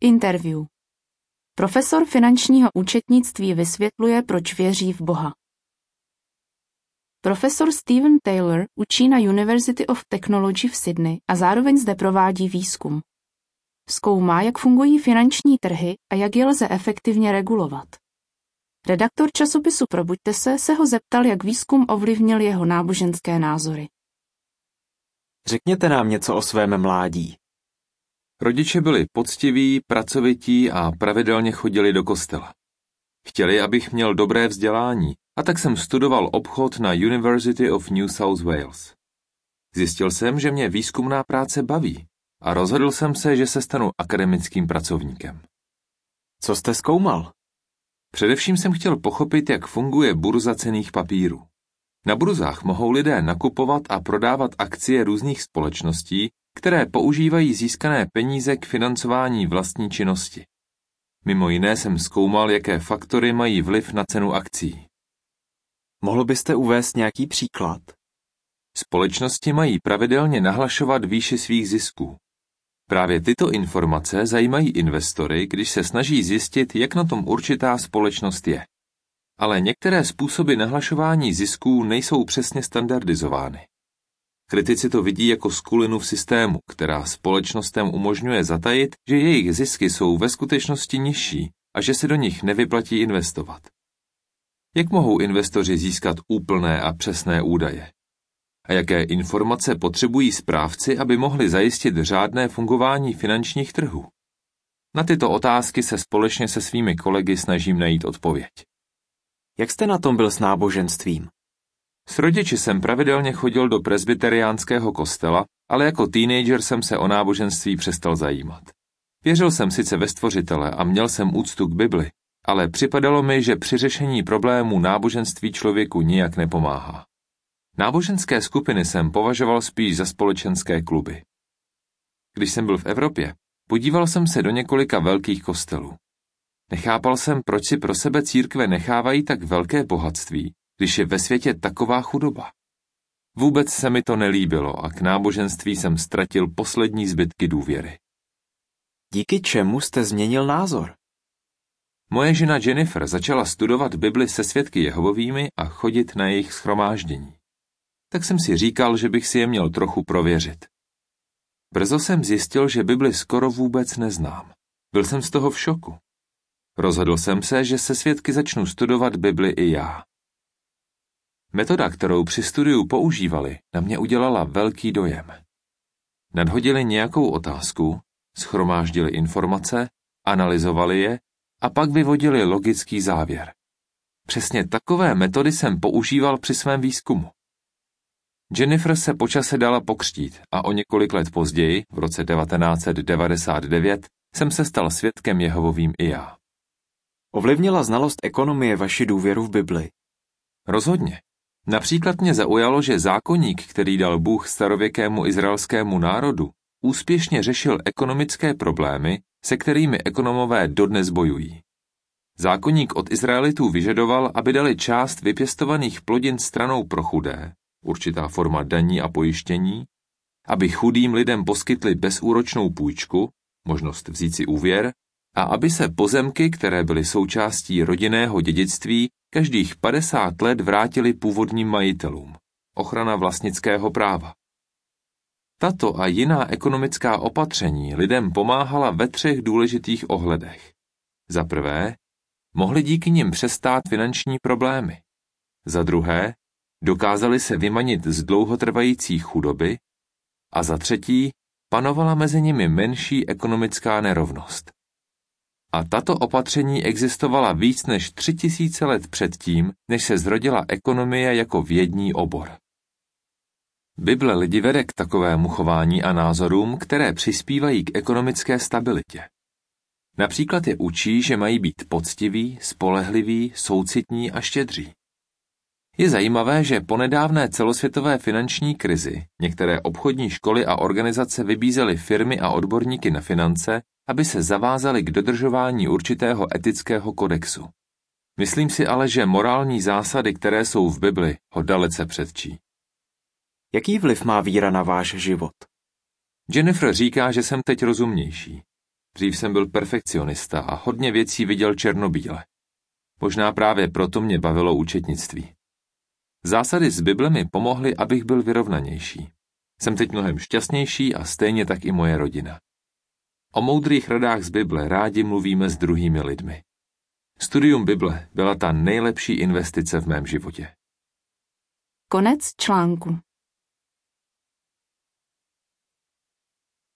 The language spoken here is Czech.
Interview. Profesor finančního účetnictví vysvětluje, proč věří v Boha. Profesor Steven Taylor učí na University of Technology v Sydney a zároveň zde provádí výzkum. Zkoumá, jak fungují finanční trhy a jak je lze efektivně regulovat. Redaktor časopisu Probuďte se ho zeptal, jak výzkum ovlivnil jeho náboženské názory. Řekněte nám něco o svém mládí. Rodiče byli poctiví, pracovití a pravidelně chodili do kostela. Chtěli, abych měl dobré vzdělání, a tak jsem studoval obchod na University of New South Wales. Zjistil jsem, že mě výzkumná práce baví a rozhodl jsem se, že se stanu akademickým pracovníkem. Co jste zkoumal? Především jsem chtěl pochopit, jak funguje burza cenných papírů. Na burzách mohou lidé nakupovat a prodávat akcie různých společností, které používají získané peníze k financování vlastní činnosti. Mimo jiné jsem zkoumal, jaké faktory mají vliv na cenu akcií. Mohl byste uvést nějaký příklad? Společnosti mají pravidelně nahlašovat výši svých zisků. Právě tyto informace zajímají investory, když se snaží zjistit, jak na tom určitá společnost je. Ale některé způsoby nahlašování zisků nejsou přesně standardizovány. Kritici to vidí jako skulinu v systému, která společnostem umožňuje zatajit, že jejich zisky jsou ve skutečnosti nižší a že se do nich nevyplatí investovat. Jak mohou investoři získat úplné a přesné údaje? A jaké informace potřebují správci, aby mohli zajistit řádné fungování finančních trhů? Na tyto otázky se společně se svými kolegy snažím najít odpověď. Jak jste na tom byl s náboženstvím? S rodiči jsem pravidelně chodil do presbyteriánského kostela, ale jako teenager jsem se o náboženství přestal zajímat. Věřil jsem sice ve Stvořitele a měl jsem úctu k Bibli, ale připadalo mi, že při řešení problémů náboženství člověku nijak nepomáhá. Náboženské skupiny jsem považoval spíš za společenské kluby. Když jsem byl v Evropě, podíval jsem se do několika velkých kostelů. Nechápal jsem, proč si pro sebe církve nechávají tak velké bohatství, když je ve světě taková chudoba. Vůbec se mi to nelíbilo a k náboženství jsem ztratil poslední zbytky důvěry. Díky čemu jste změnil názor? Moje žena Jennifer začala studovat Bibli se svědky Jehovovými a chodit na jejich shromáždění. Tak jsem si říkal, že bych si je měl trochu prověřit. Brzo jsem zjistil, že Bibli skoro vůbec neznám. Byl jsem z toho v šoku. Rozhodl jsem se, že se svědky začnu studovat Bibli i já. Metoda, kterou při studiu používali, na mě udělala velký dojem. Nadhodili nějakou otázku, shromáždili informace, analyzovali je a pak vyvodili logický závěr. Přesně takové metody jsem používal při svém výzkumu. Jennifer se po čase dala pokřtít a o několik let později, v roce 1999, jsem se stal svědkem Jehovovým i já. Ovlivnila znalost ekonomie vaši důvěru v Bibli? Rozhodně. Například mě zaujalo, že zákoník, který dal Bůh starověkému izraelskému národu, úspěšně řešil ekonomické problémy, se kterými ekonomové dodnes bojují. Zákoník od Izraelitů vyžadoval, aby dali část vypěstovaných plodin stranou pro chudé, určitá forma daní a pojištění, aby chudým lidem poskytli bezúročnou půjčku, možnost vzít si úvěr, a aby se pozemky, které byly součástí rodinného dědictví, každých 50 let vrátily původním majitelům. Ochrana vlastnického práva. Tato a jiná ekonomická opatření lidem pomáhala ve 3 důležitých ohledech. Za prvé, mohli díky nim přestát finanční problémy. Za druhé, dokázali se vymanit z dlouhotrvající chudoby. A za třetí, panovala mezi nimi menší ekonomická nerovnost. A tato opatření existovala víc než 3000 let předtím, než se zrodila ekonomie jako vědní obor. Bible lidi vede k takovému chování a názorům, které přispívají k ekonomické stabilitě. Například je učí, že mají být poctiví, spolehliví, soucitní a štědří. Je zajímavé, že po nedávné celosvětové finanční krizi některé obchodní školy a organizace vybízely firmy a odborníky na finance, aby se zavázali k dodržování určitého etického kodexu. Myslím si ale, že morální zásady, které jsou v Bibli, ho dalece předčí. Jaký vliv má víra na váš život? Jennifer říká, že jsem teď rozumnější. Dřív jsem byl perfekcionista a hodně věcí viděl černobíle. Možná právě proto mě bavilo účetnictví. Zásady z Bible mi pomohly, abych byl vyrovnanější. Jsem teď mnohem šťastnější a stejně tak i moje rodina. O moudrých radách z Bible rádi mluvíme s druhými lidmi. Studium Bible byla ta nejlepší investice v mém životě. Konec článku.